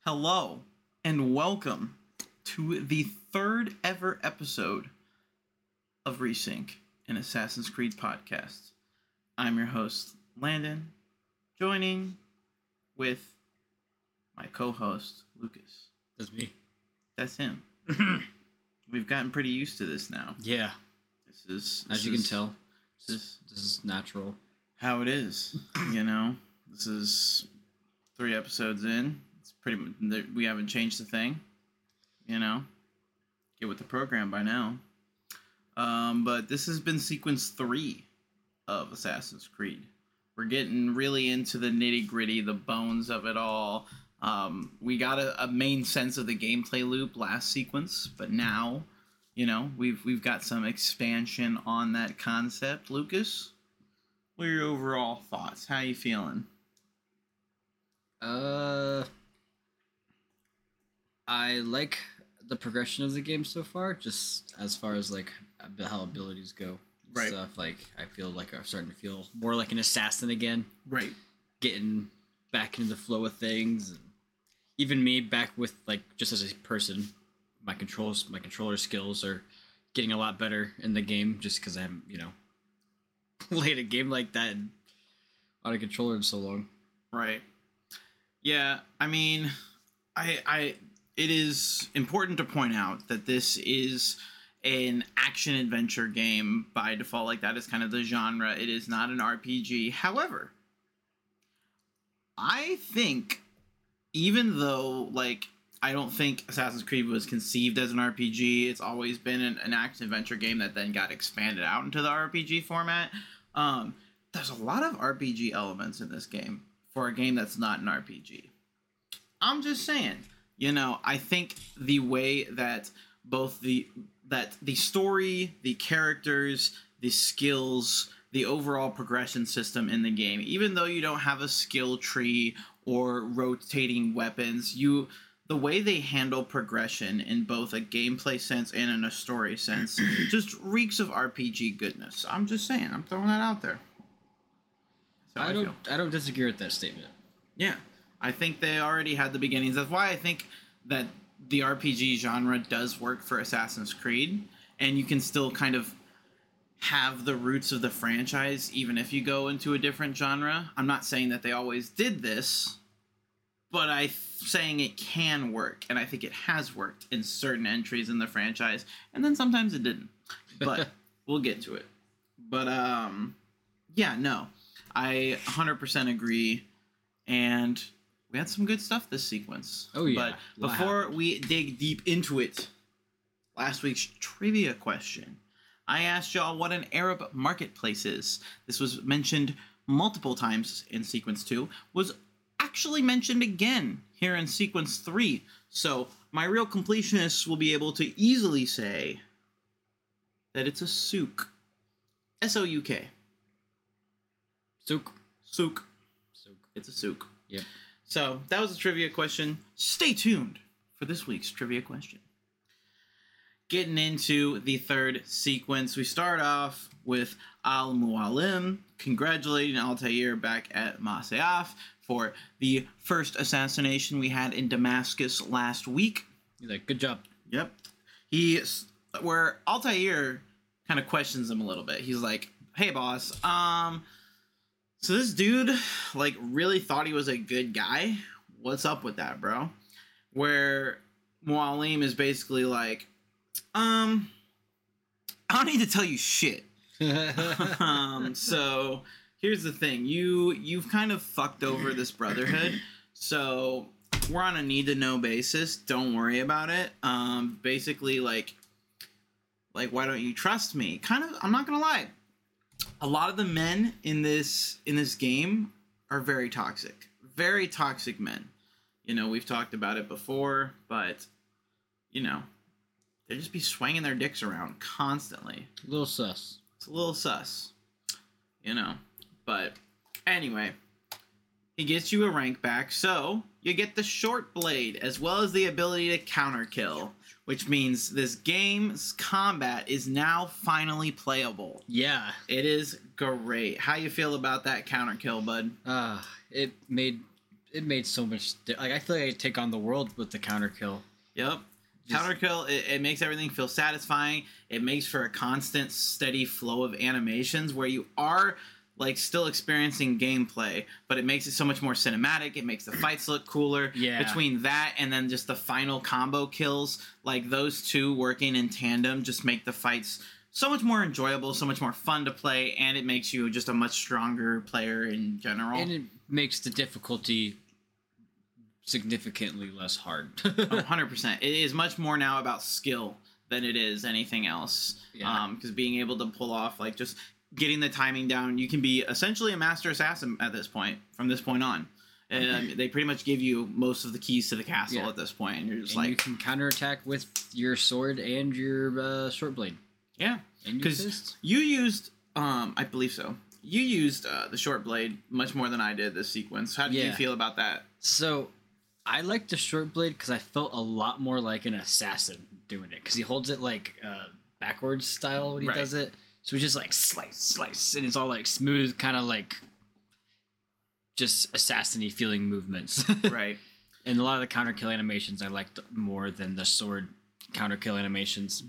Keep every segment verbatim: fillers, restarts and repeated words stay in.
Hello and welcome to the third ever episode of Resync, an Assassin's Creed podcast. I'm your host, Landon, joining with my co-host, Lucas. That's me. That's him. We've gotten pretty used to this now. Yeah. This is, As this you is, can tell, this is this is natural. how it is. You know, this is three episodes in. It's pretty much, we haven't changed a thing. You know, get with the program by now. Um, but this has been sequence three of Assassin's Creed. We're getting really into the nitty gritty, the bones of it all. Um, we got a, a main sense of the gameplay loop last sequence, but now, you know, we've we've got some expansion on that concept. Lucas, what are your overall thoughts? How you feeling? Uh, I like the progression of the game so far, just as far as like ab- how abilities go. and Right. Stuff like I feel like I'm starting to feel more like an assassin again, Right. getting back into the flow of things, and even me back with like just as a person, my controls, my controller skills are getting a lot better in the game, just because I haven't, you know, played a game like that on a controller in so long. Right. Yeah, I mean, I I it is important to point out that this is an action adventure game by default. Like, that is kind of the genre. It is not an R P G. However, I think even though, like, I don't think Assassin's Creed was conceived as an R P G, it's always been an, an action adventure game that then got expanded out into the R P G format. Um, there's a lot of R P G elements in this game for a game that's not an R P G. I'm just saying, you know, I think the way that both the that the story, the characters, the skills, the overall progression system in the game, even though you don't have a skill tree or rotating weapons, you the way they handle progression in both a gameplay sense and in a story sense just reeks of R P G goodness. I'm just saying, I'm throwing that out there. That's how I don't. feel. I don't disagree with that statement. Yeah, I think they already had the beginnings. That's why I think that the R P G genre does work for Assassin's Creed, and you can still kind of have the roots of the franchise even if you go into a different genre. I'm not saying that they always did this, but I'm saying it can work, and I think it has worked in certain entries in the franchise, and then sometimes it didn't. But we'll get to it. But um, yeah, no, I one hundred percent agree, and we had some good stuff this sequence. Oh, yeah. But Wow. before we dig deep into it, last week's trivia question. I asked y'all what an Arab marketplace is. This was mentioned multiple times in sequence two, was actually mentioned again here in sequence three. So my real completionists will be able to easily say that it's a souk. S O U K. Souk. Souk. Souk. It's a souk. Yep. So that was a trivia question. Stay tuned for this week's trivia question. Getting into the third sequence, we start off with Al-Mualim congratulating Altair back at Masyaf for the first assassination we had in Damascus last week. He's like, good job. Yep. He, where Altair kind of questions him a little bit. He's like, hey, boss, um... so this dude, like, really thought he was a good guy? What's up with that, bro? Where Mualim is basically like, um, I don't need to tell you shit. um, so here's the thing. You, you've kind of fucked over this brotherhood. So we're on a need-to-know basis. Don't worry about it. Um, basically, like, like, why don't you trust me? Kind of, I'm not gonna lie. A lot of the men in this in this game are very toxic. Very toxic men. You know, we've talked about it before, but, you know, they just be swinging their dicks around constantly. A little sus. It's a little sus. You know. But, anyway, he gets you a rank back, so you get the short blade, as well as the ability to counter kill. Which means this game's combat is now finally playable. Yeah. It is great. How you feel about that counter kill, bud? Uh, it made it made so much. Like I feel like I take on the world with the counter kill. Yep. Just- Counter kill, it, it makes everything feel satisfying. It makes for a constant, steady flow of animations where you are like still experiencing gameplay, but it makes it so much more cinematic. It makes the fights look cooler. Yeah. Between that and then just the final combo kills, like those two working in tandem just make the fights so much more enjoyable, so much more fun to play, and it makes you just a much stronger player in general. And it makes the difficulty significantly less hard. Oh, one hundred percent. It is much more now about skill than it is anything else. Yeah. Um, because being able to pull off, like, just getting the timing down, you can be essentially a master assassin at this point, from this point on. And um, they pretty much give you most of the keys to the castle Yeah. at this point, and you're just and like, you can counterattack with your sword and your uh, short blade. yeah. And your Because fist. you used, um, I believe so, you used uh, the short blade much more than I did this sequence. How did you Yeah. feel about that? So, I like the short blade because I felt a lot more like an assassin doing it. Because he holds it like uh, backwards style when he Right. does it. So he just like slice, slice, and it's all like smooth, kind of like just assassin-y feeling movements. Right. And a lot of the counter kill animations I liked more than the sword counter kill animations.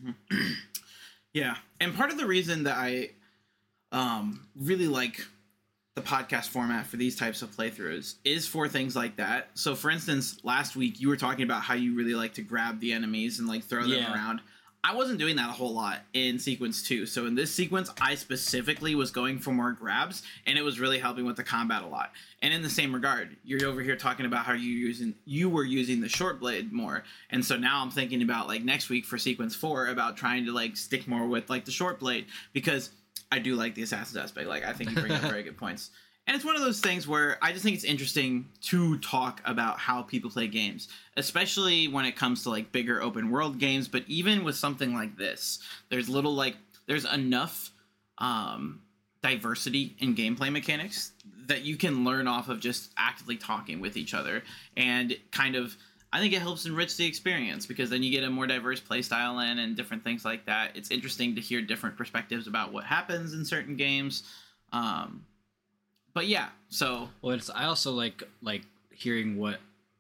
Yeah, and part of the reason that I um, really like the podcast format for these types of playthroughs is for things like that. So, for instance, last week you were talking about how you really like to grab the enemies and like throw them Yeah. around. I wasn't doing that a whole lot in sequence two. So in this sequence, I specifically was going for more grabs, and it was really helping with the combat a lot. And in the same regard, you're over here talking about how you using you were using the short blade more, and so now I'm thinking about like next week for sequence four about trying to like stick more with like the short blade, because I do like the assassin's aspect. Like I think you bring up very good points. And it's one of those things where I just think it's interesting to talk about how people play games, especially when it comes to like bigger open world games. But even with something like this, there's little like there's enough um, diversity in gameplay mechanics that you can learn off of just actively talking with each other, and kind of I think it helps enrich the experience because then you get a more diverse play style in and different things like that. It's interesting to hear different perspectives about what happens in certain games. Um, But yeah, so Well, it's, I also like like hearing what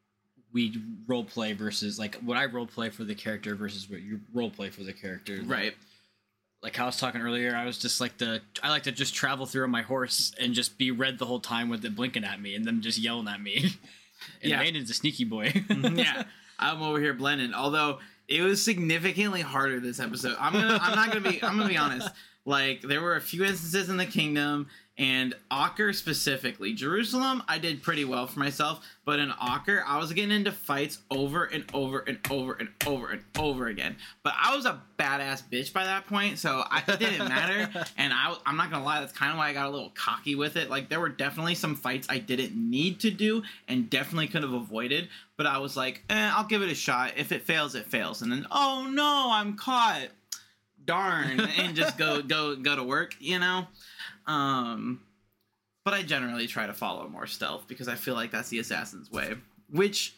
we role play versus like what I role play for the character versus what you role play for the character. Like, right, Like I was talking earlier, I was just like the I like to just travel through on my horse and just be red the whole time with it blinking at me and them just yelling at me. And Yeah. Landon's a sneaky boy. yeah, I'm over here blending. Although it was significantly harder this episode. I'm gonna, I'm not gonna be, I'm gonna be honest. Like there were a few instances in the kingdom. And Acher specifically, Jerusalem, I did pretty well for myself. But in Acher, I was getting into fights over and over and over and over and over again. But I was a badass bitch by that point, so I, it didn't matter. And I, I'm not going to lie, that's kind of why I got a little cocky with it. Like, there were definitely some fights I didn't need to do and definitely could have avoided. But I was like, eh, I'll give it a shot. If it fails, it fails. And then, oh no, I'm caught. Darn. And just go, go, go to work, you know? Um, but I generally try to follow more stealth because I feel like that's the assassin's way. Which,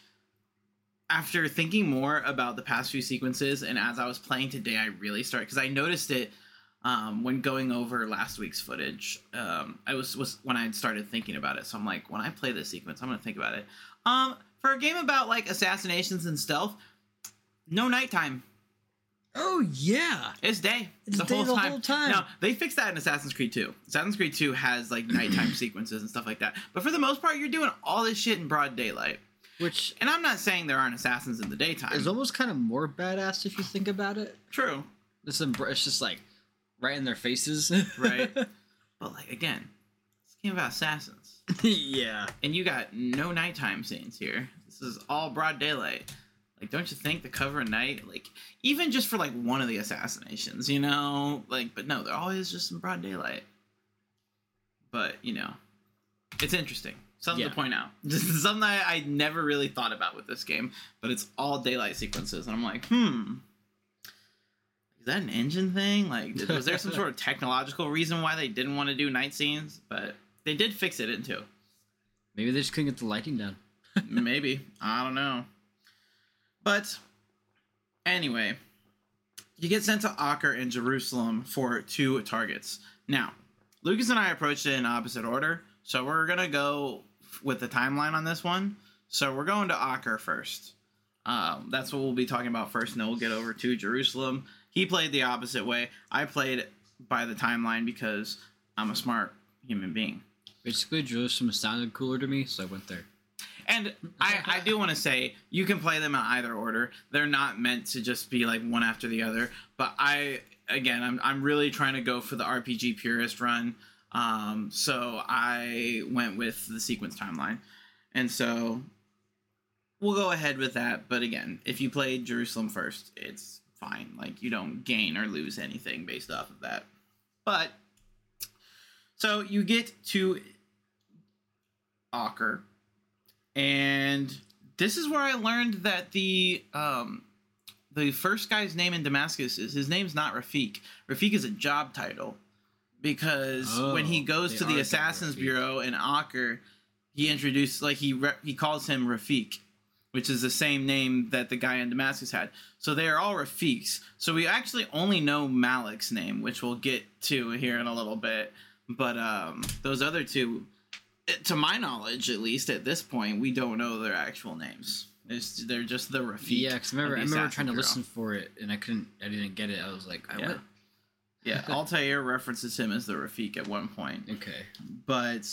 after thinking more about the past few sequences and as I was playing today, I really started because I noticed it um, when going over last week's footage. Um, I was was when I started thinking about it. So I'm like, when I play this sequence, I'm gonna think about it. Um, for a game about like assassinations and stealth, no nighttime. Oh yeah. It's day. It's the day whole the time. whole time. Now, they fixed that in Assassin's Creed two. Assassin's Creed two has like nighttime sequences and stuff like that. But for the most part, you're doing all this shit in broad daylight. Which And I'm not saying there aren't assassins in the daytime. is almost kind of more badass if you think about it. True. It's, embr- it's just like right in their faces. Right. But like again, it's a game about assassins. Yeah. And you got no nighttime scenes here. This is all broad daylight. Like, don't you think the cover of night, like, even just for, like, one of the assassinations, you know? Like, but no, they're always just in broad daylight. But, you know, it's interesting. Something Yeah. to point out. This is something I, I never really thought about with this game, but it's all daylight sequences. And I'm like, hmm, is that an engine thing? Like, did, was there some sort of technological reason why they didn't want to do night scenes? But they did fix it in two. Maybe they just couldn't get the lighting down. Maybe. I don't know. But anyway, you get sent to Acre in Jerusalem for two targets. Now, Lucas and I approached it in opposite order, so we're going to go with the timeline on this one. So we're going to Acher first. Um, that's what we'll be talking about first, and then we'll get over to Jerusalem. He played the opposite way. I played by the timeline because I'm a smart human being. Basically, Jerusalem sounded cooler to me, so I went there. And I, I do want to say, you can play them in either order. They're not meant to just be like one after the other. But I, again, I'm I'm really trying to go for the R P G purist run. Um, so I went with the sequence timeline. And so we'll go ahead with that. But again, if you played Jerusalem first, it's fine. Like, you don't gain or lose anything based off of that. But, so you get to Acher. And this is where I learned that the um, the first guy's name in Damascus is, his name's not Rafik. Rafik is a job title. Because oh, when he goes to the Assassin's Rafik. Bureau in Acher, he introduced, like, he re- he calls him Rafik, which is the same name that the guy in Damascus had. So they are all Rafiks. So we actually only know Malik's name, which we'll get to here in a little bit. But um, those other two, to my knowledge, at least at this point, we don't know their actual names. It's, they're just the Rafik. Yeah, because I remember, of I the remember Assassin's trying to Bureau. listen for it, and I couldn't, I didn't get it. I was like, I Yeah. what? Yeah, Altair references him as the Rafik at one point. Okay. But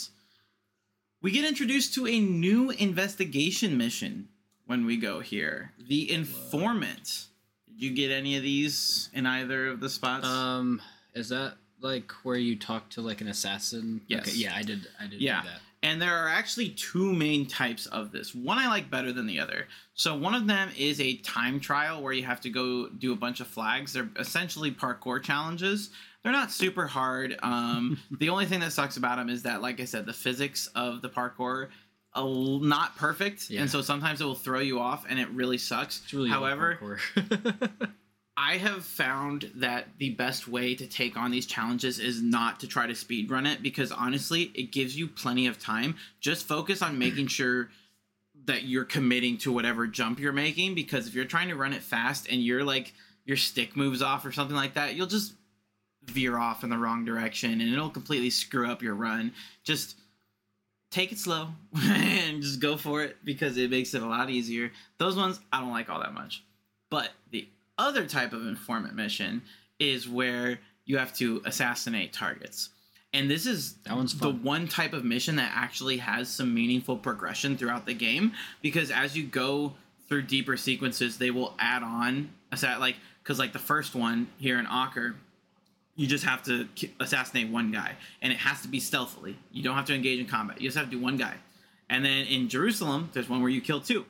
we get introduced to a new investigation mission when we go here. The Informant. Did you get any of these in either of the spots? Um, is that like where you talk to like an assassin? Yes. Okay, yeah, I did. I did Yeah. do that. And there are actually two main types of this. One I like better than the other. So one of them is a time trial where you have to go do a bunch of flags. They're essentially parkour challenges. They're not super hard. Um, the only thing that sucks about them is that, like I said, the physics of the parkour are not perfect. Yeah. And so sometimes it will throw you off and it really sucks. It's really old However, parkour. I have found that the best way to take on these challenges is not to try to speedrun it, because honestly, it gives you plenty of time. Just focus on making sure that you're committing to whatever jump you're making, because if you're trying to run it fast and you're like, your stick moves off or something like that, you'll just veer off in the wrong direction and it'll completely screw up your run. Just take it slow and just go for it, because it makes it a lot easier. Those ones I don't like all that much. But the other type of informant mission is where you have to assassinate targets. And this is That one's the fun. one type of mission that actually has some meaningful progression throughout the game, because as you go through deeper sequences, they will add on, like, because like the first one here in Acher, you just have to assassinate one guy, and it has to be stealthily. You don't have to engage in combat. You just have to do one guy. And then in Jerusalem, there's one where you kill two.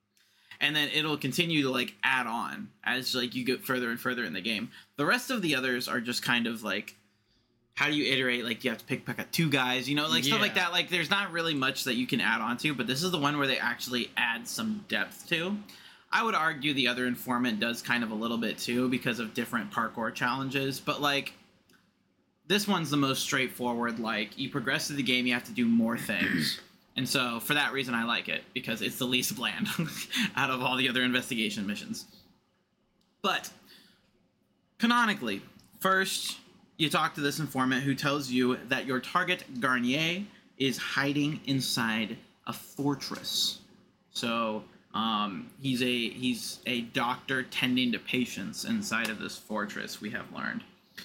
And then it'll continue to like add on as like you get further and further in the game. The rest of the others are just kind of like, how do you iterate? Like, you have to pick pick up two guys, you know, like stuff like Yeah. that. Like, there's not really much that you can add on to, but this is the one where they actually add some depth to. I would argue the other Informant does kind of a little bit too, because of different parkour challenges. But like, this one's the most straightforward. Like, you progress through the game, you have to do more things. And so, for that reason, I like it, because it's the least bland out of all the other investigation missions. But, canonically, first, you talk to this informant who tells you that your target, Garnier, is hiding inside a fortress. So, um, he's a he's a doctor tending to patients inside of this fortress, we have learned.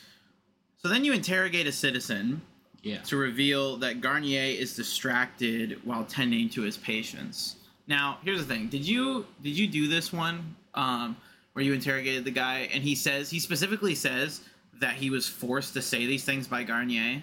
So then you interrogate a citizen, Yeah. to reveal that Garnier is distracted while tending to his patients. Now, here's the thing. Did you did you do this one um, where you interrogated the guy and he says, he specifically says that he was forced to say these things by Garnier?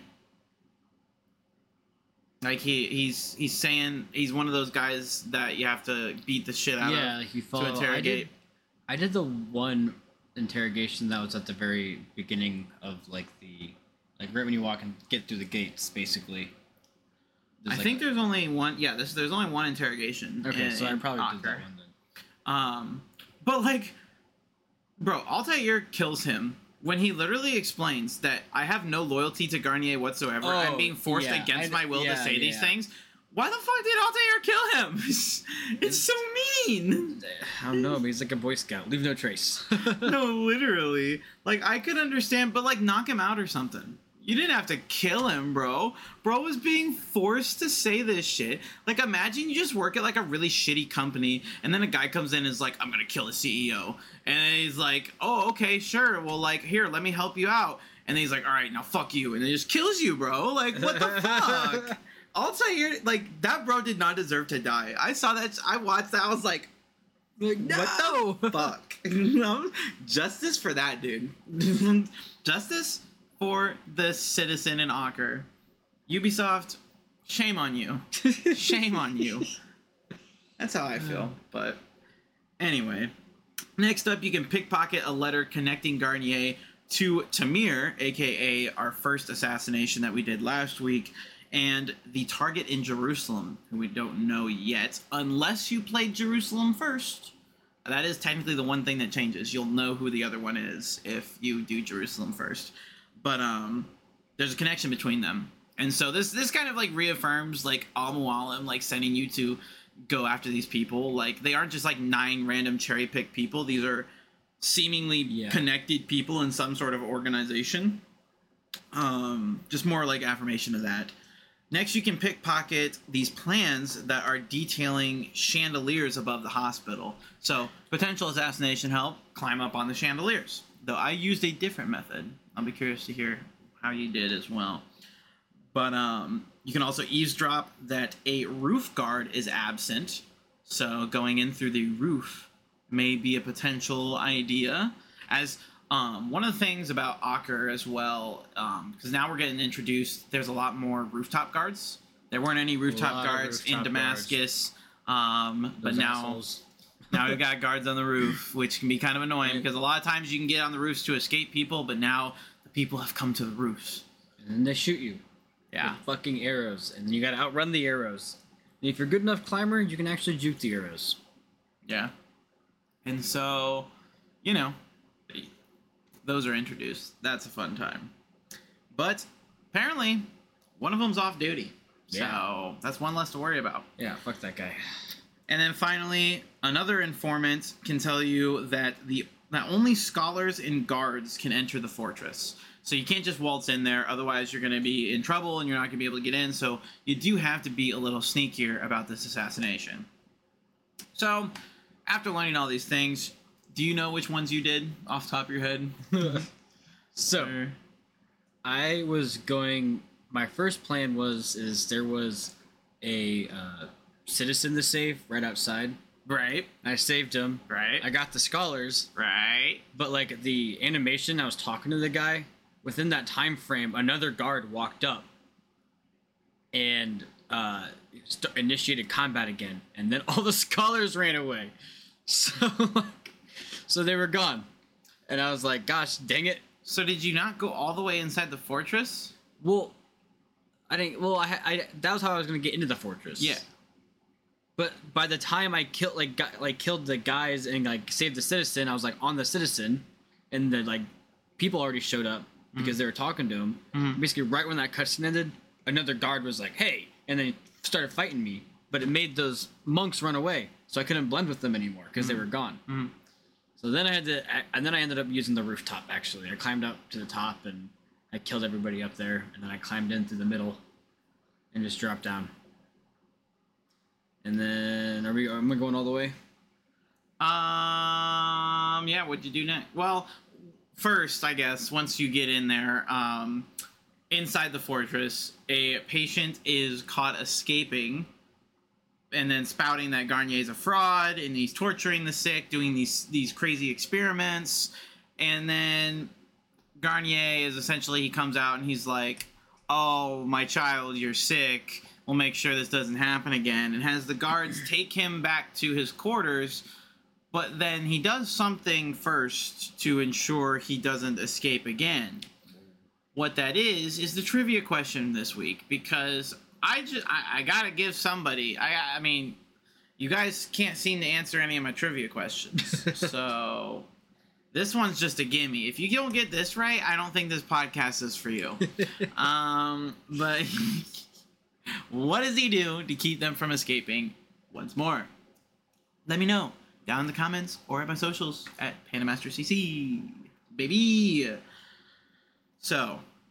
Like, he he's he's saying he's one of those guys that you have to beat the shit out Yeah, of like you follow. to interrogate. I did, I did the one interrogation that was at the very beginning of like the, like right when you walk and get through the gates, basically. There's I like think a- there's only one. Yeah, there's there's only one interrogation. Okay, in- so I in probably did Acher. that one then. Um, but like, bro, Altair kills him when he literally explains that I have no loyalty to Garnier whatsoever. I'm Oh, being forced yeah, against I- my will to yeah, say these yeah. things. Why the fuck did Altair kill him? It's, it's so mean. I don't know, but he's like a Boy Scout. Leave no trace. No, literally. Like, I could understand, but like, knock him out or something. You didn't have to kill him, bro. Bro was being forced to say this shit. Like, imagine you just work at, like, a really shitty company, and then a guy comes in and is like, I'm gonna kill the C E O. And he's like, oh, okay, sure. Well, like, here, let me help you out. And then he's like, all right, now fuck you. And he just kills you, bro. Like, what the fuck? Altair, like, that bro did not deserve to die. I saw that. I watched that. I was like, Like, no! what the Fuck. No? Justice for that, dude. Justice for the citizen in Ocker. Ubisoft, shame on you. Shame on you. That's how I feel. But anyway, next up, you can pickpocket a letter connecting Garnier to Tamir, aka our first assassination that we did last week, and the target in Jerusalem, who we don't know yet, unless you played Jerusalem first. That is technically the one thing that changes. You'll know who the other one is if you do Jerusalem first. But um, there's a connection between them. And so this this kind of like reaffirms like Al-Mualim like sending you to go after these people. Like they aren't just like nine random cherry picked people. These are seemingly yeah. connected people in some sort of organization. Um, just more like affirmation of that. Next, you can pickpocket these plans that are detailing chandeliers above the hospital. So, potential assassination help, climb up on the chandeliers. Though I used a different method. I'll be curious to hear how you did as well. But um, you can also eavesdrop that a roof guard is absent. So, going in through the roof may be a potential idea. As Um, one of the things about Ocker as well, because um, now we're getting introduced, there's a lot more rooftop guards. There weren't any rooftop guards rooftop in Damascus, um, but now assholes. now we've got guards on the roof, which can be kind of annoying because a lot of times you can get on the roofs to escape people, but now the people have come to the roofs. And then they shoot you. Yeah. With fucking arrows, and then you gotta outrun the arrows. And if you're a good enough climber, you can actually juke the arrows. Yeah. And so, you know, those are introduced. That's a fun time. But apparently, one of them's off duty. Yeah. So that's one less to worry about. Yeah, fuck that guy. And then finally, another informant can tell you that the that only scholars and guards can enter the fortress. So you can't just waltz in there, otherwise you're going to be in trouble and you're not going to be able to get in. So you do have to be a little sneakier about this assassination. So, after learning all these things, do you know which ones you did off the top of your head? So, or... I was going. My first plan was is there was a uh, citizen to save right outside. Right. I saved him. Right. I got the scholars. Right. But like the animation, I was talking to the guy. Within that time frame, another guard walked up and uh, st- initiated combat again, and then all the scholars ran away. So. So they were gone. And I was like, gosh, dang it. So did you not go all the way inside the fortress? Well, I didn't, well, I, I that was how I was going to get into the fortress. Yeah. But by the time I killed, like, got, like, killed the guys and, like, saved the citizen, I was, like, on the citizen, and the, like, people already showed up because mm-hmm. they were talking to him. Mm-hmm. Basically, right when that cutscene ended, another guard was like, hey, and then he started fighting me. But it made those monks run away, so I couldn't blend with them anymore because mm-hmm. they were gone. Mm-hmm. So then I had to, and then I ended up using the rooftop, actually. I climbed up to the top, and I killed everybody up there, and then I climbed in through the middle and just dropped down. And then, are we, am I going all the way? Um, yeah, what'd you do next? Well, first, I guess, once you get in there, um, inside the fortress, a patient is caught escaping and then spouting that Garnier's a fraud, and he's torturing the sick, doing these these crazy experiments. And then Garnier is essentially, he comes out and he's like, oh, my child, you're sick. We'll make sure this doesn't happen again. And has the guards take him back to his quarters, but then he does something first to ensure he doesn't escape again. What that is, is the trivia question this week, because I just, I, I gotta give somebody, I I mean, you guys can't seem to answer any of my trivia questions. So, this one's just a gimme. If you don't get this right, I don't think this podcast is for you. um, but, what does he do to keep them from escaping once more? Let me know down in the comments or at my socials at PandaMasterCC. Baby! So,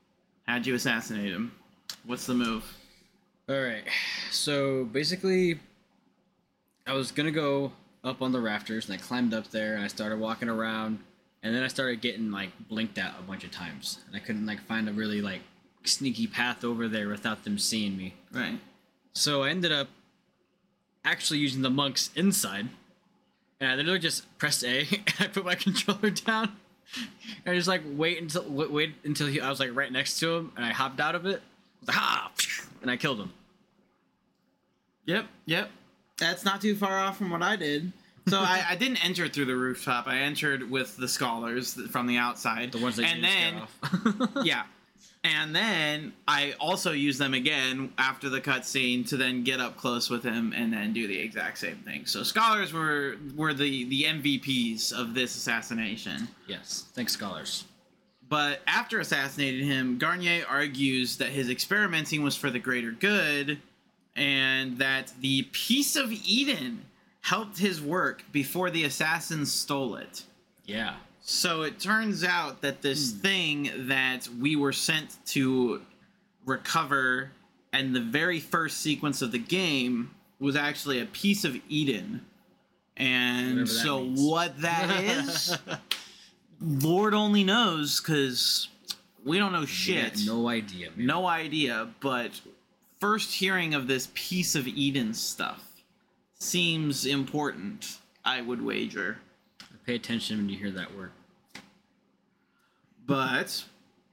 How'd you assassinate him? What's the move? All right. So basically, I was gonna go up on the rafters, and I climbed up there, and I started walking around, and then I started getting like blinked out a bunch of times, and I couldn't like find a really like sneaky path over there without them seeing me. Right. So I ended up actually using the monks inside, and I literally just pressed A, and I put my controller down, and I just like wait until wait, wait until he, I was like right next to him, and I hopped out of it. I was like, ha! And I killed him. Yep, yep. That's not too far off from what I did. So I, I didn't enter through the rooftop. I entered with the scholars from the outside. The ones that and you then, scare off. yeah. And then I also used them again after the cutscene to then get up close with him and then do the exact same thing. So scholars were were the, the M V Ps of this assassination. Yes, thanks, scholars. But after assassinating him, Garnier argues that his experimenting was for the greater good and that the Piece of Eden helped his work before the assassins stole it. Yeah. So it turns out that this hmm. thing that we were sent to recover in the very first sequence of the game was actually a Piece of Eden. And so means. What that is, Lord only knows, because we don't know shit. Yeah, no idea. Man. No idea, but first hearing of this Piece of Eden stuff seems important, I would wager. Pay attention when you hear that word. But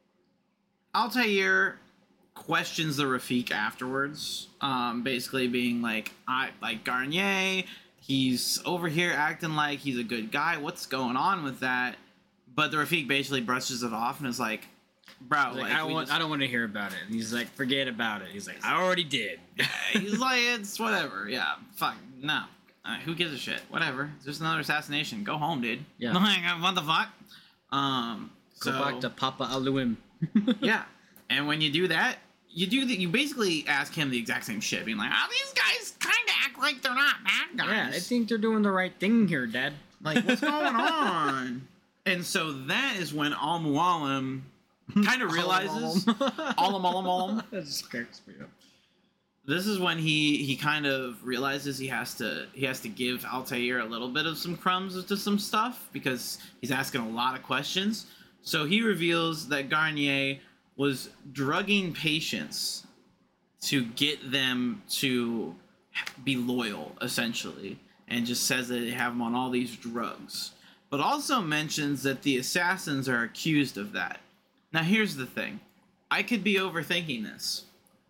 Altair questions the Rafik afterwards, um, basically being like, I like Garnier, he's over here acting like he's a good guy. What's going on with that? But the Rafik basically brushes it off and is like, bro, like, like, I don't want just... I don't want to hear about it. And he's like, forget about it. He's like, I already did. He's like, it's whatever. Yeah, fuck, no. Uh, who gives a shit? Whatever. It's just another assassination. Go home, dude. Yeah. Like, what the fuck? Um, Go so, back to Papa Aluim. Yeah. And when you do that, you do that. You basically ask him the exact same shit, being like, "Oh, these guys kind of act like they're not bad guys. Yeah, I think they're doing the right thing here, Dad. Like, what's going on?" And so that is when Al Mualim kind of realizes, Al Mualim, that just cracks me up. This is when he he kind of realizes he has to he has to give Altair a little bit of some crumbs to some stuff because he's asking a lot of questions. So he reveals that Garnier was drugging patients to get them to be loyal, essentially, and just says that they have them on all these drugs. But also mentions that the assassins are accused of that. Now here's the thing. I could be overthinking this,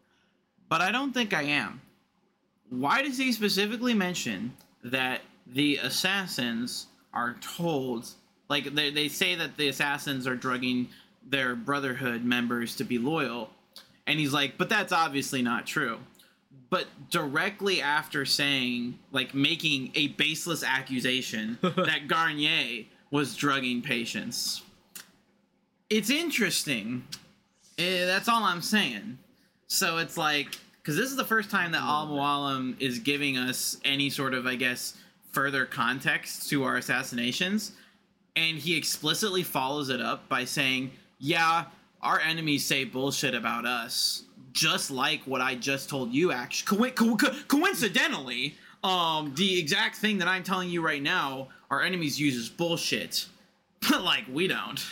but I don't think I am. Why does he specifically mention that the assassins are told, like they, they say that the assassins are drugging their Brotherhood members to be loyal, and he's like, but that's obviously not true. But directly after saying, like, making a baseless accusation that Garnier was drugging patients, it's interesting. Eh, that's all I'm saying. So it's like, because this is the first time that Al Mualim is giving us any sort of, I guess, further context to our assassinations, and he explicitly follows it up by saying, yeah, our enemies say bullshit about us, just like what I just told you, actually. Co- co- coincidentally, um, the exact thing that I'm telling you right now, our enemies use as bullshit. But, like, we don't.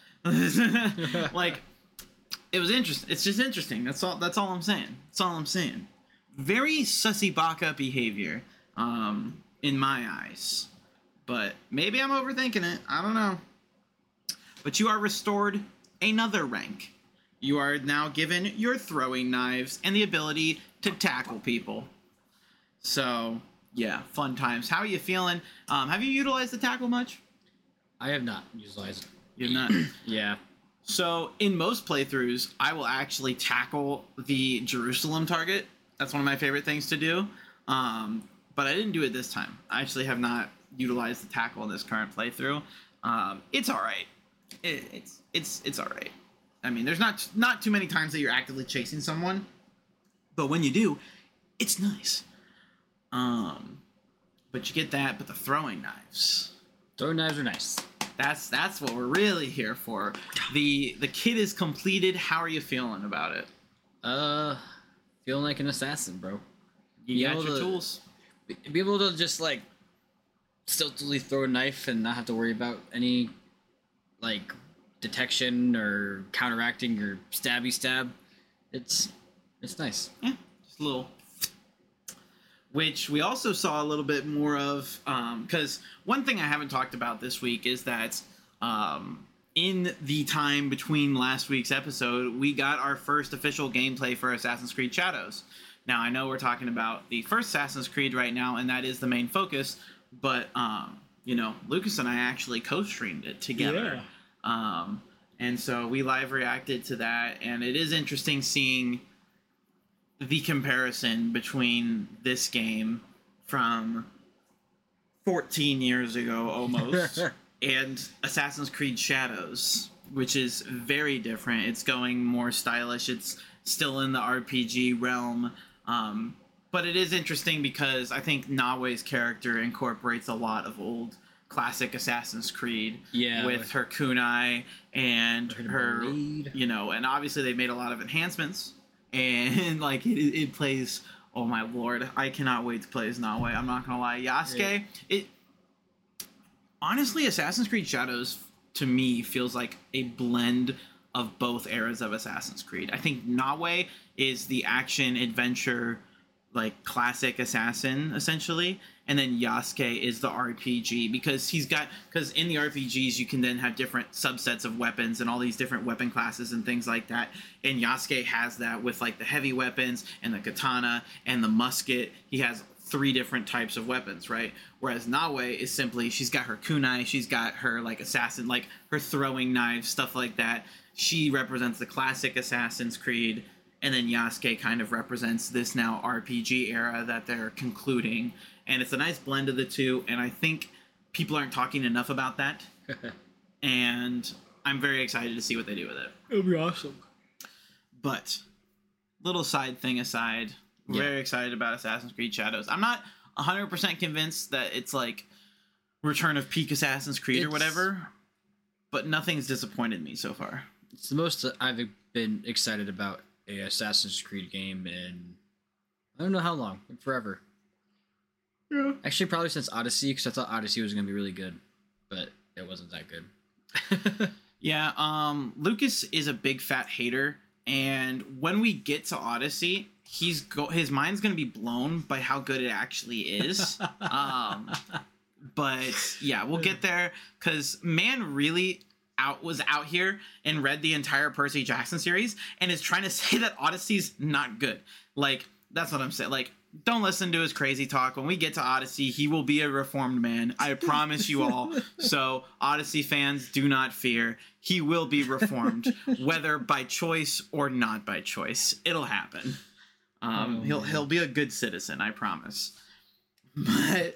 Like, it was interesting. It's just interesting. That's all That's all I'm saying. That's all I'm saying. Very sussy baka behavior, um, in my eyes. But maybe I'm overthinking it. I don't know. But you are restored another rank. You are now given your throwing knives and the ability to tackle people. So, yeah, fun times. How are you feeling? Um, have you utilized the tackle much? I have not utilized it. You have not? Yeah. So, in most playthroughs, I will actually tackle the Jerusalem target. That's one of my favorite things to do. Um, but I didn't do it this time. I actually have not utilized the tackle in this current playthrough. Um, it's all right. It, it's it's it's all right. I mean, there's not not too many times that you're actively chasing someone, but when you do, it's nice. Um, but you get that, but the throwing knives. Throwing knives are nice. That's that's what we're really here for. The the kit is completed. How are you feeling about it? Uh, feeling like an assassin, bro. You Be got able your to- tools. Be be able to just like stealthily throw a knife and not have to worry about any like detection or counteracting or stabby stab. It's it's nice. Yeah, just a little. Which we also saw a little bit more of, because one thing I haven't talked about this week is that um, in the time between last week's episode, we got our first official gameplay for Assassin's Creed Shadows. Now, I know we're talking about the first Assassin's Creed right now, and that is the main focus, but, um, you know, Lucas and I actually co-streamed it together. Yeah. Um, and so we live reacted to that, and it is interesting seeing the comparison between this game from fourteen years ago almost and Assassin's Creed Shadows, which is very different. It's going more stylish. It's still in the R P G realm. Um, but it is interesting because I think Nawe's character incorporates a lot of old classic Assassin's Creed Yeah, with like- her kunai and Her her, blade. you know, and obviously they made a lot of enhancements. And like it, it plays, oh my lord, I cannot wait to play as Nawe. I'm not gonna lie, Yasuke. Yeah. It honestly, Assassin's Creed Shadows to me feels like a blend of both eras of Assassin's Creed. I think Nawe is the action adventure, like classic assassin essentially, and then Yasuke is the R P G because he's got because in the R P Gs you can then have different subsets of weapons and all these different weapon classes and things like that. And Yasuke has that with like the heavy weapons and the katana and the musket. He has three different types of weapons, right? Whereas Nawe is simply she's got her kunai, she's got her like assassin, like her throwing knives, stuff like that. She represents the classic Assassin's Creed. And then Yasuke kind of represents this now R P G era that they're concluding. And it's a nice blend of the two. And I think people aren't talking enough about that. And I'm very excited to see what they do with it. It'll be awesome. But, little side thing aside, Yeah. very excited about Assassin's Creed Shadows. I'm not one hundred percent convinced that it's like Return of Peak Assassin's Creed or It's- whatever. But nothing's disappointed me so far. It's the most that I've been excited about a Assassin's Creed game in I don't know how long, forever. Yeah. Actually, probably since Odyssey, because I thought Odyssey was gonna be really good, but it wasn't that good. Yeah, um, Lucas is a big fat hater, and when we get to Odyssey, he's go- his mind's gonna be blown by how good it actually is. um, but yeah, we'll get there because man really out was out here and read the entire Percy Jackson series and is trying to say that Odyssey's not good. Like that's what I'm saying. Like don't listen to his crazy talk. When we get to Odyssey, he will be a reformed man. I promise you all. So Odyssey fans, do not fear. He will be reformed, whether by choice or not by choice. It'll happen. Um, Oh, he'll man. he'll be a good citizen, I promise. But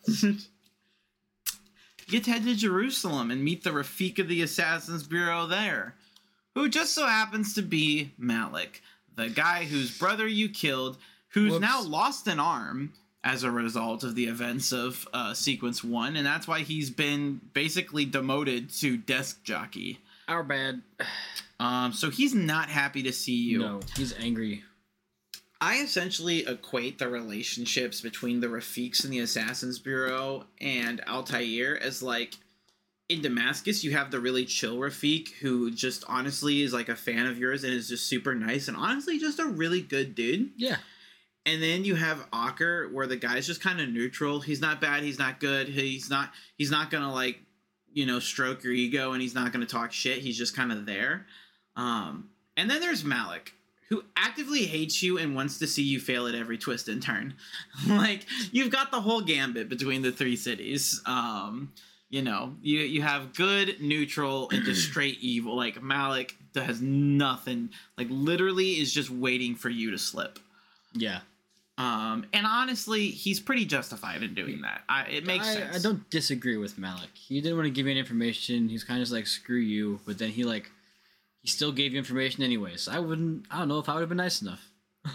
get to head to Jerusalem and meet the Rafik of the Assassin's Bureau there, who just so happens to be Malik, the guy whose brother you killed, who's Whoops. now lost an arm as a result of the events of uh, Sequence one, and that's why he's been basically demoted to desk jockey. Our bad. Um, so he's not happy to see you. No, he's angry. I essentially equate the relationships between the Rafiks in the Assassin's Bureau and Altair as like in Damascus you have the really chill Rafik who just honestly is like a fan of yours and is just super nice and honestly just a really good dude. Yeah. And then you have Aker where the guy's just kind of neutral. He's not bad, he's not good. He's not he's not going to like, you know, stroke your ego and he's not going to talk shit. He's just kind of there. Um and then there's Malik, who actively hates you and wants to see you fail at every twist and turn. Like, you've got the whole gambit between the three cities. Um, you know, you you have good, neutral, and just straight evil. Like, Malik has nothing. Like, literally is just waiting for you to slip. Yeah. Um, and honestly, he's pretty justified in doing that. I, it makes I, sense. I don't disagree with Malik. He didn't want to give me any information. He's kind of just like, screw you. But then he like, he still gave you information anyways. I wouldn't, I don't know if I would have been nice enough.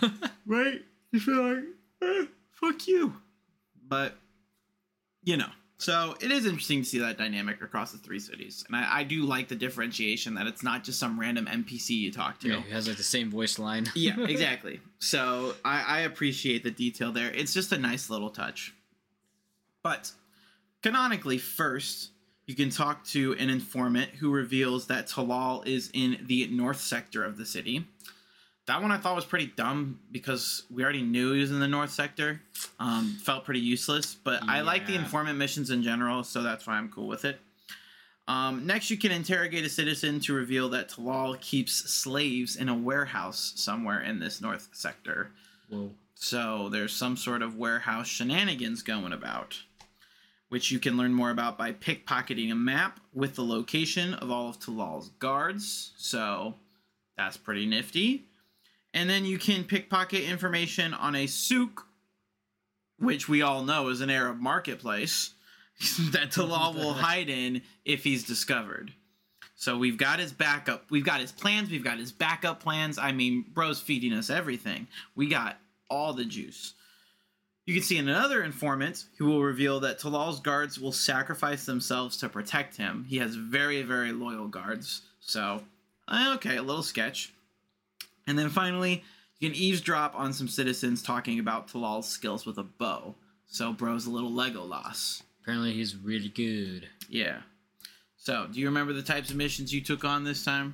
Right? You feel like, eh, fuck you. But, you know, So it is interesting to see that dynamic across the three cities, and I, I do like the differentiation that it's not just some random N P C you talk to. Yeah, he has like the same voice line. Yeah, exactly. So I, I appreciate the detail there. It's just a nice little touch. But canonically, first, you can talk to an informant who reveals that Talal is in the north sector of the city. That one I thought was pretty dumb because we already knew he was in the north sector. Um, felt pretty useless, but I like the Yeah. informant missions in general, so that's why I'm cool with it. Um, next, you can interrogate a citizen to reveal that Talal keeps slaves in a warehouse somewhere in this north sector. Whoa. So there's some sort of warehouse shenanigans going about, which you can learn more about by pickpocketing a map with the location of all of Talal's guards. So that's pretty nifty. And then you can pickpocket information on a souk, which we all know is an Arab marketplace, that Talal will hide in if he's discovered. So we've got his backup. We've got his plans. We've got his backup plans. I mean, bro's feeding us everything. We got all the juice. You can see another informant who will reveal that Talal's guards will sacrifice themselves to protect him. He has very, very loyal guards. So, okay, a little sketch. And then finally, you can eavesdrop on some citizens talking about Talal's skills with a bow. So bro's a little Legolas. Apparently he's really good. Yeah. So, do you remember the types of missions you took on this time?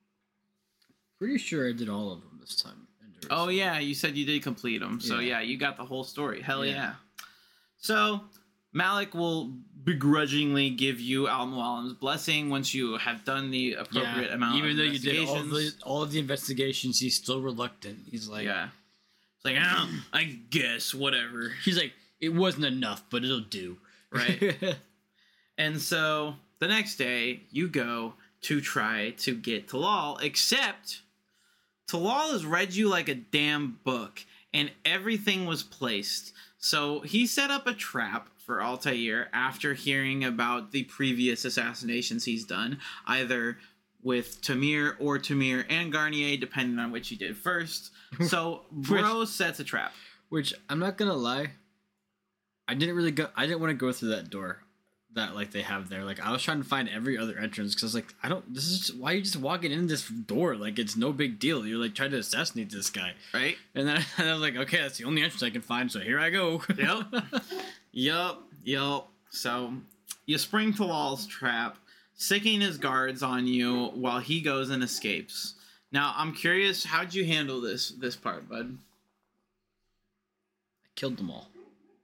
Pretty sure I did all of them this time. Oh yeah, you said you did complete them. So yeah, Yeah. you got the whole story. Hell yeah. Yeah. So Malik will begrudgingly give you Al Mualim's blessing once you have done the appropriate amount Even of though you did all, investigations. the, all of the investigations, he's still reluctant. He's like, Yeah. It's like, oh, I guess, whatever. he's like, it wasn't enough, but it'll do. Right. And so the next day, you go to try to get Talal, except Talal has read you like a damn book, and everything was placed. So he set up a trap for Altair after hearing about the previous assassinations he's done, either with Tamir or Tamir and Garnier, depending on which he did first. So Bro sets a trap. Which, I'm not gonna lie, I didn't really go, I didn't want to go through that door that, like, they have there. Like, I was trying to find every other entrance, because I was like, I don't, this is, just, why are you just walking in this door? Like, it's no big deal. You're, like, trying to assassinate this guy. Right? And then I, I was like, okay, that's the only entrance I can find, so here I go. Yep. Yup. Yup. So you spring Talal's trap, sicking his guards on you while he goes and escapes. Now, I'm curious, how'd you handle this this part, bud? I killed them all.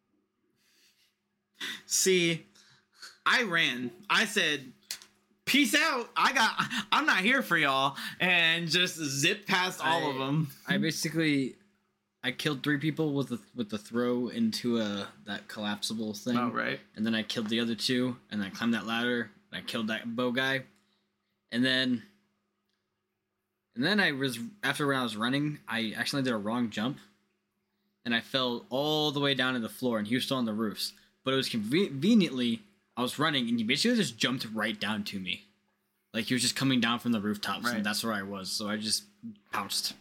See, I ran. I said, peace out. I got, I'm not here for y'all. And just zipped past all I- of them. I basically, I killed three people with the with the throw into a that collapsible thing. Oh, right. And then I killed the other two, and then I climbed that ladder. And I killed that bow guy, and then, and then I was after when I was running, I actually did a wrong jump, and I fell all the way down to the floor, and he was still on the roofs. But it was conven- conveniently, I was running, and he basically just jumped right down to me, like he was just coming down from the rooftops, Right. and that's where I was. So I just pounced.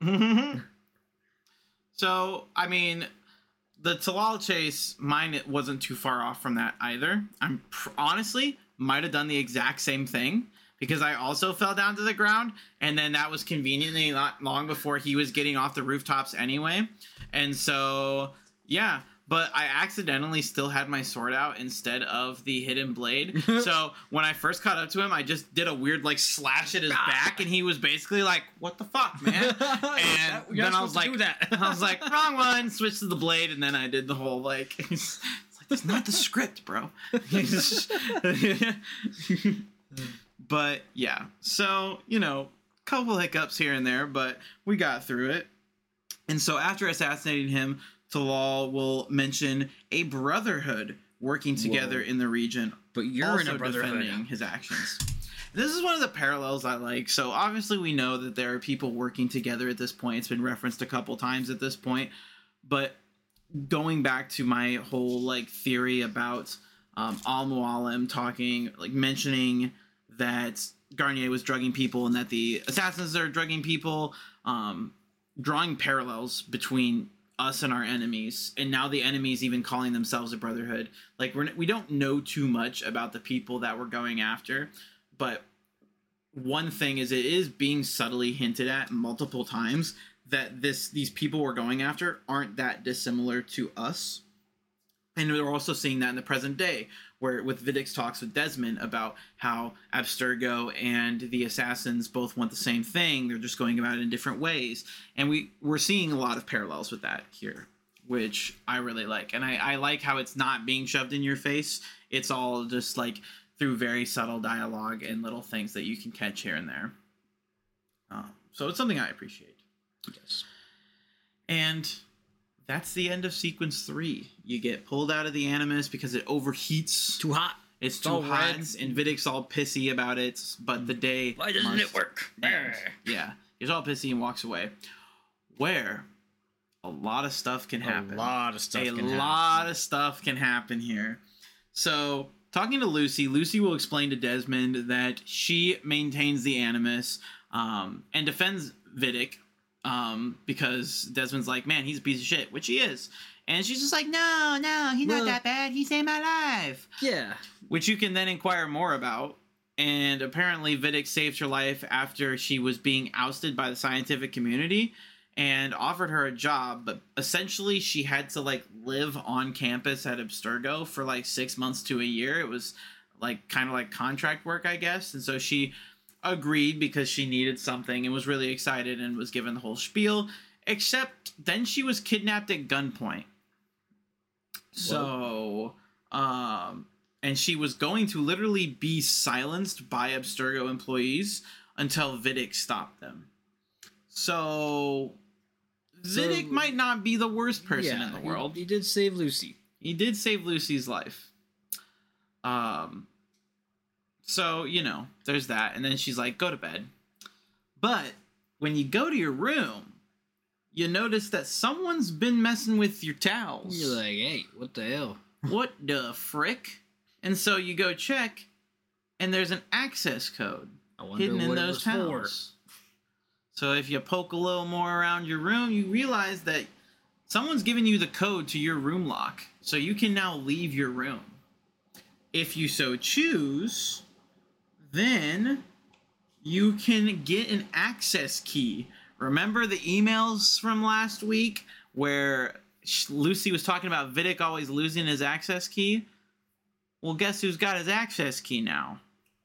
So, I mean, the Talal chase, mine it wasn't too far off from that either. I'm pr- honestly might have done the exact same thing because I also fell down to the ground, and then that was conveniently not long before he was getting off the rooftops anyway. And so, yeah. But I accidentally still had my sword out instead of the hidden blade. So when I first caught up to him, I just did a weird like slash at his back, and he was basically like, "What the fuck, man?" And You're then not I was supposed like, to do that. I was like, "Wrong one." Switched to the blade, and then I did the whole like, it's like it's not the script, bro. But yeah, so you know, couple hiccups here and there, but we got through it. And so after assassinating him, Talal will mention a brotherhood working together Whoa. in the region, But you're also in a brotherhood. defending his actions. This is one of the parallels I like. So obviously we know that there are people working together at this point. It's been referenced a couple times at this point. But going back to my whole like theory about um, Al Mualim talking, like mentioning that Garnier was drugging people and that the assassins are drugging people, um, drawing parallels between us and our enemies, and now the enemies even calling themselves a brotherhood. Like we're we don't know too much about the people that we're going after, but one thing is it is being subtly hinted at multiple times that this these people we're going after aren't that dissimilar to us. And we're also seeing that in the present day, where with Vidic's talks with Desmond about how Abstergo and the assassins both want the same thing. They're just going about it in different ways. And we, we're seeing a lot of parallels with that here, which I really like. And I, I like how it's not being shoved in your face. It's all just like through very subtle dialogue and little things that you can catch here and there. Um, so it's something I appreciate. Yes. And that's the end of sequence three. You get pulled out of the Animus because it overheats. Too hot. It's, It's too all hot, red. and Vidic's all pissy about it. But the day Why doesn't must it work? end. Yeah, he's all pissy and walks away. Where a lot of stuff can happen. A lot of stuff A can lot happen. of stuff can happen here. So, talking to Lucy, Lucy will explain to Desmond that she maintains the Animus um, and defends Vidic. Um, because Desmond's like, man, he's a piece of shit, which he is. And she's just like, no, no, he's Well- not that bad. He saved my life. Yeah. Which you can then inquire more about. And apparently Vidic saved her life after she was being ousted by the scientific community and offered her a job. But essentially she had to like live on campus at Abstergo for like six months to a year. It was like kind of like contract work, I guess. And so she agreed because she needed something and was really excited and was given the whole spiel, except then she was kidnapped at gunpoint. So, um, and she was going to literally be silenced by Abstergo employees until Vidic stopped them. So, So- Vidic might not be the worst person Yeah, in the he- world. He, did save Lucy. He did save Lucy's life. Um, so, you know, there's that. And then she's like, go to bed. But when you go to your room, you notice that someone's been messing with your towels. You're like, hey, what the hell? What the frick? And so you go check, and there's an access code I wonder hidden in what it those was towels. So if you poke a little more around your room, you realize that someone's given you the code to your room lock. So you can now leave your room. If you so choose, then you can get an access key. Remember the emails from last week where Lucy was talking about Vidic always losing his access key? Well, guess who's got his access key now?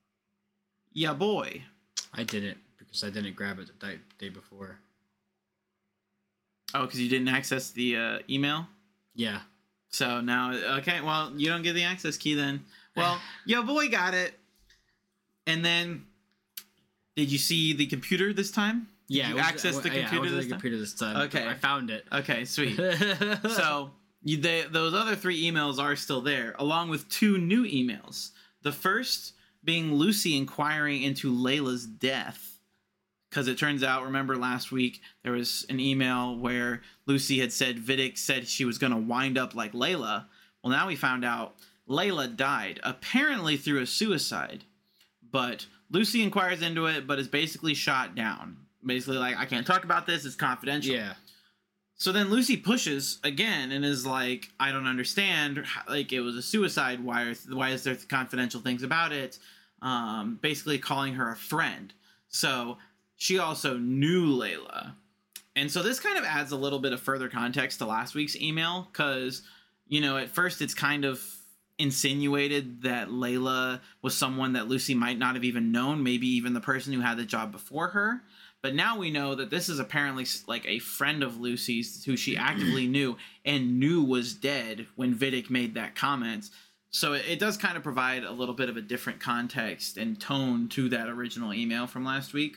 Ya boy. For? I didn't, because I didn't grab it the day, day before. Oh, because you didn't access the uh, email? Yeah. So now, okay, well, you don't get the access key then. Well, ya boy got it. And then, did you see the computer this time? Did Yeah, you I was- access I- the yeah, I computer was at this the time? computer this time. Okay. I found it. Okay, sweet. So you, they, those other three emails are still there, along with two new emails. The first being Lucy inquiring into Layla's death. Because it turns out, remember last week, there was an email where Lucy had said Vidic said she was going to wind up like Layla. Well, now we found out Layla died, apparently through a suicide. But Lucy inquires into it, but is basically shot down. Basically like, I can't talk about this, it's confidential. Yeah. So then Lucy pushes again and is like, I don't understand. Like, it was a suicide. Why are, why is there confidential things about it? Um, basically calling her a friend. So she also knew Layla. And so this kind of adds a little bit of further context to last week's email. Because, you know, at first it's kind of insinuated that Layla was someone that Lucy might not have even known. Maybe even the person who had the job before her. But now we know that this is apparently like a friend of Lucy's who she actively knew and knew was dead when Vidic made that comment. So it, it does kind of provide a little bit of a different context and tone to that original email from last week.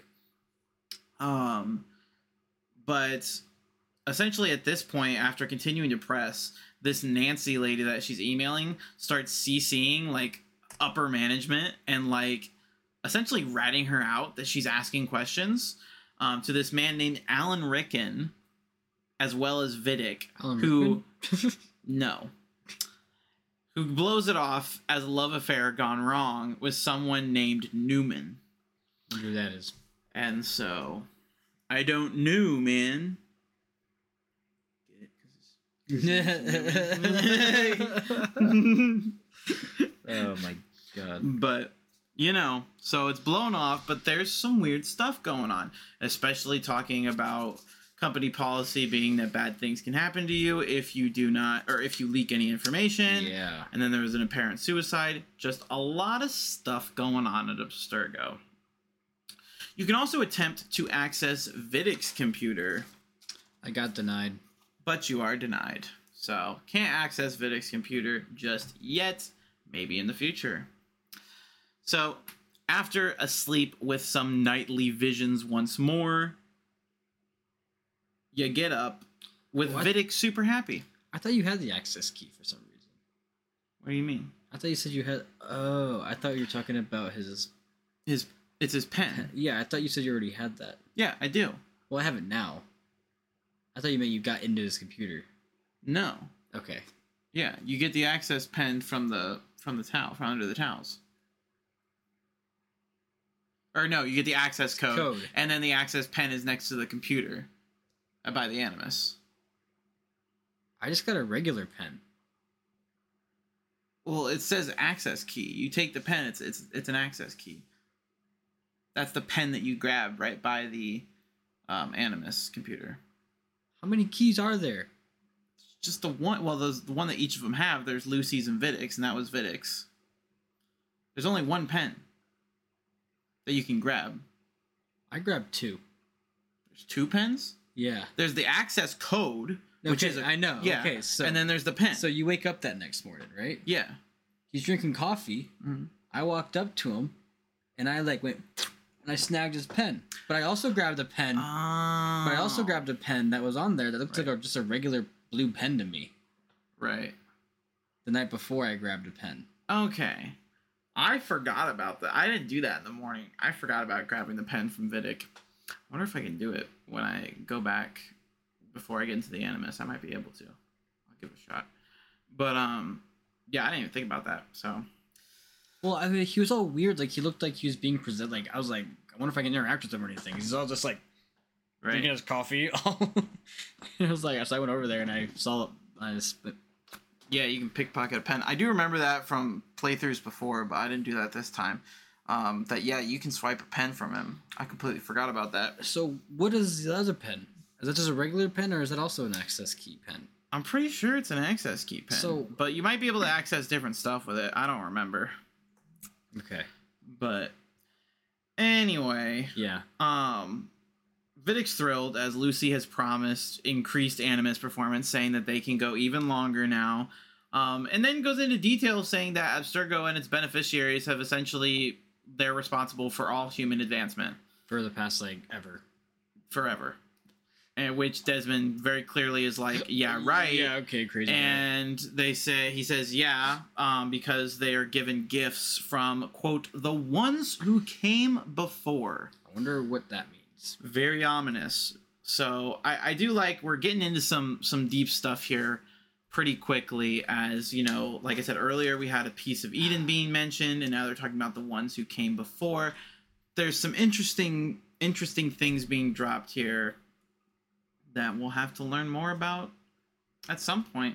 Um, but essentially at this point, after continuing to press, this Nancy lady that she's emailing starts CCing like upper management and like essentially ratting her out that she's asking questions. Um, to this man named Alan Rickon, as well as Vidic, Alan who, no, who blows it off as a love affair gone wrong with someone named Newman. I wonder who that is. And so, I don't know, man. Get it? Because Oh my god. But, you know, so it's blown off, but there's some weird stuff going on, especially talking about company policy being that bad things can happen to you if you do not, or if you leak any information. Yeah. And then there was an apparent suicide. Just a lot of stuff going on at Abstergo. You can also attempt to access Vidic's computer. I got denied. But you are denied. So, can't access Vidic's computer just yet. Maybe in the future. So, after a sleep with some nightly visions once more, you get up with What? Vidic super happy. I thought you had the access key for some reason. What do you mean? I thought you said you had. Oh, I thought you were talking about his. His It's his pen. Yeah, I thought you said you already had that. Yeah, I do. Well, I have it now. I thought you meant you got into his computer. No. Okay. Yeah, you get the access pen from the from the towel, from under the towels. Or no, you get the access code, Code. and then the access pen is next to the computer uh, by the Animus. I just got a regular pen. Well, it says access key. You take the pen, it's it's it's an access key. That's the pen that you grabbed right by the um, Animus computer. How many keys are there? Just the one. Well, those the one that each of them have. There's Lucy's and Vidic's, and that was Vidic's. There's only one pen that you can grab. I grabbed two. There's two pens. Yeah. There's the access code, which Okay, is a, I know. Yeah. Okay, so and then there's the pen. so you wake up that next morning, right? yeah. He's drinking coffee. Mm-hmm. I walked up to him, and I like went, and I snagged his pen. But I also grabbed a pen. Oh. But I also grabbed a pen that was on there that looked Right. like a, just a regular blue pen to me. Right. The night before, I grabbed a pen. Okay. I forgot about that. I didn't do that in the morning. I forgot about grabbing the pen from Vidic. I wonder if I can do it when I go back before I get into the Animus. I might be able to. I'll give it a shot. But, um, yeah, I didn't even think about that, so. Well, I mean, he was all weird. Like, he looked like he was being presented. Like, I was like, I wonder if I can interact with him or anything. He's all just like, Right. drinking his coffee. It was like, so I went over there and I saw it. I just, but Yeah, you can pickpocket a pen. I do remember that from playthroughs before, but I didn't do that this time. Um, that, yeah, you can swipe a pen from him. I completely forgot about that. So, what is the other pen? Is that just a regular pen, or is that also an access key pen? I'm pretty sure it's an access key pen. So- but you might be able to access different stuff with it. I don't remember. Okay. But anyway, Yeah. um, Vidic's thrilled as Lucy has promised increased Animus performance, saying that they can go even longer now. Um, and then goes into detail saying that Abstergo and its beneficiaries have essentially, they're responsible for all human advancement For the past, like, ever. forever. And which Desmond very clearly is like, yeah, right. Yeah, okay, crazy. And they say, he says, yeah, um, because they are given gifts from, quote, the ones who came before. I wonder what that means. Very ominous. So I, I do like, we're getting into some, some deep stuff here pretty quickly, as, you know, like I said earlier, we had a piece of Eden being mentioned, and now they're talking about the ones who came before. There's some interesting, interesting things being dropped here that we'll have to learn more about at some point.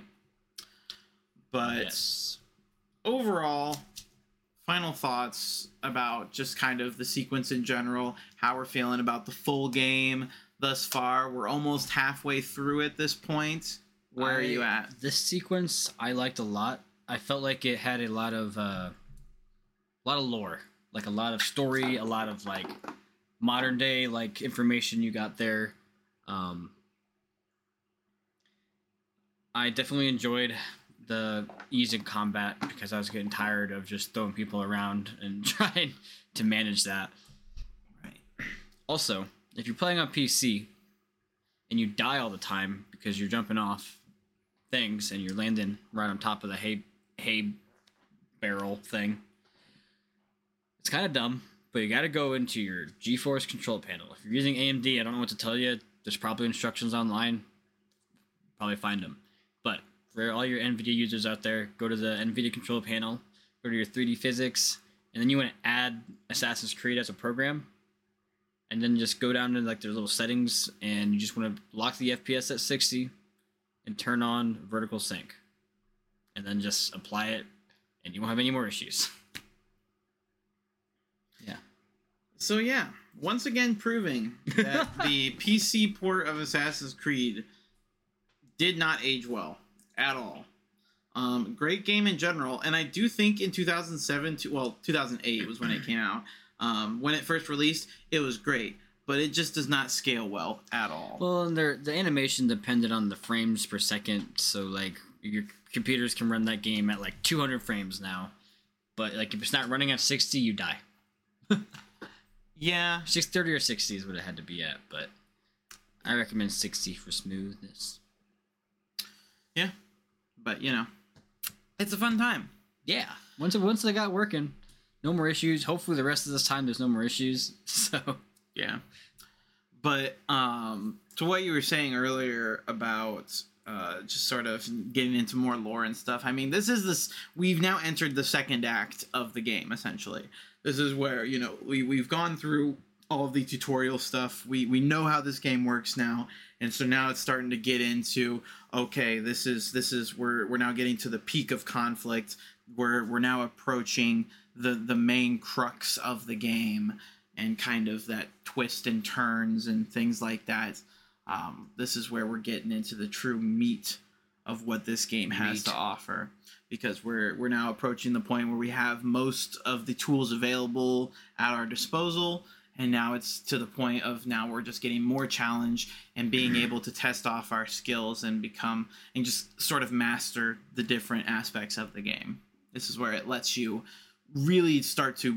But Yes. overall, final thoughts about just kind of the sequence in general, how we're feeling about the full game thus far. We're almost halfway through at this point. Where I- are you at? This sequence I liked a lot. I felt like it had a lot of uh, a lot of lore, like a lot of story, a lot of like modern day like information you got there. Um, I definitely enjoyed the ease in combat because I was getting tired of just throwing people around and trying to manage that. Right. Also, if you're playing on P C and you die all the time because you're jumping off things and you're landing right on top of the hay hay barrel thing, it's kind of dumb, but you got to go into your GeForce control panel. If you're using A M D, I don't know what to tell you. There's probably instructions online. Probably find them. But for all your NVIDIA users out there, go to the NVIDIA control panel, go to your three D physics, and then you want to add Assassin's Creed as a program. And then just go down to like their little settings, and you just want to lock the F P S at sixty. and turn on vertical sync, and then just apply it, and you won't have any more issues. Yeah. So yeah, once again proving that the P C port of Assassin's Creed did not age well at all. Um, great game in general, and I do think in two thousand seven, to, well, two thousand eight was when it came out. Um, when it first released, it was great, but it just does not scale well at all. Well, and their the animation depended on the frames per second, so like your computers can run that game at like two hundred frames now, but like if it's not running at sixty, you die. Yeah, six thirty or sixty is what it had to be at, but I recommend sixty for smoothness. Yeah, but you know, it's a fun time. Yeah, once it, once they got working, no more issues. Hopefully, the rest of this time there's no more issues. So yeah, but um, to what you were saying earlier about uh, just sort of getting into more lore and stuff. I mean, this is this. We've now entered the second act of the game. Essentially, this is where you know we we've gone through all of the tutorial stuff. We we know how this game works now, and so now it's starting to get into okay. This is this is we're we're now getting to the peak of conflict. We're we're now approaching the the main crux of the game, and kind of that twist and turns and things like that. Um, this is where we're getting into the true meat of what this game has Meat. to offer, because we're we're now approaching the point where we have most of the tools available at our disposal, and now it's to the point of now we're just getting more challenge and being able to test off our skills and become and just sort of master the different aspects of the game. This is where it lets you really start to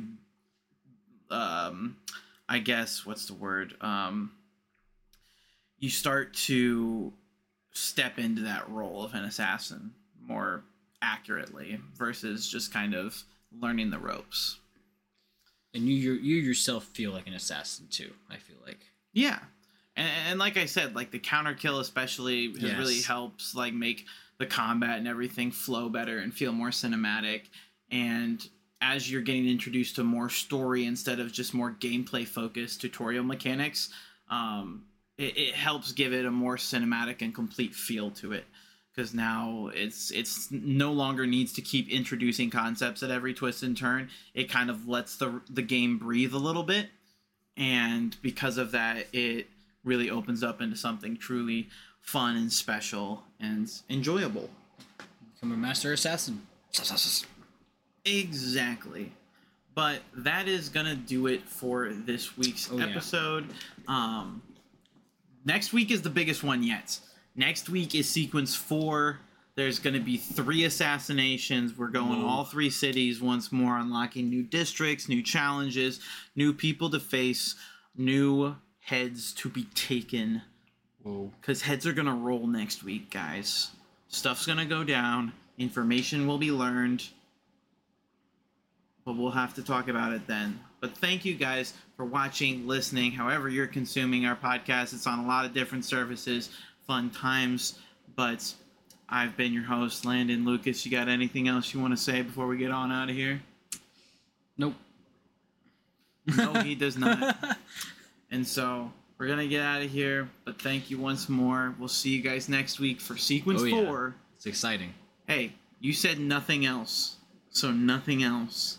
um I guess what's the word um you start to step into that role of an assassin more accurately versus just kind of learning the ropes. and you you yourself feel like an assassin too. I feel like Yeah, and, and like I said, like the counter kill especially has Yes. really helps like make the combat and everything flow better and feel more cinematic. And as you're getting introduced to more story instead of just more gameplay focused tutorial mechanics, um, it, it helps give it a more cinematic and complete feel to it. Because now it's it's no longer needs to keep introducing concepts at every twist and turn. It kind of lets the the game breathe a little bit, and because of that, it really opens up into something truly fun and special and enjoyable. become a master assassin. Exactly. But that is gonna do it for this week's Oh, yeah. episode. Um, next week is the biggest one yet. Next week is sequence four. There's going to be three assassinations. We're going Whoa. all three cities once more, unlocking new districts, new challenges, new people to face, new heads to be taken. Whoa. Because heads are going to roll next week, guys. Stuff's going to go down. Information will be learned. But we'll have to talk about it then. But thank you guys for watching, listening, however you're consuming our podcast. It's on a lot of different services. Fun times. But I've been your host, Landon Lucas. You got anything else you want to say before we get on out of here? Nope. No, he does not. And so we're going to get out of here. But thank you once more. We'll see you guys next week for sequence Oh, yeah. four. It's exciting. Hey, you said nothing else. So nothing else.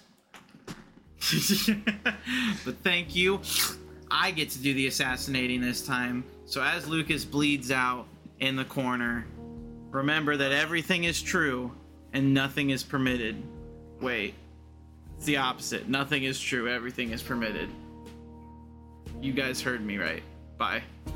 But thank you. I get to do the assassinating this time. So as Lucas bleeds out in the corner, remember that everything is true and nothing is permitted. Wait, it's the opposite. Nothing is true, everything is permitted. You guys heard me right. Bye.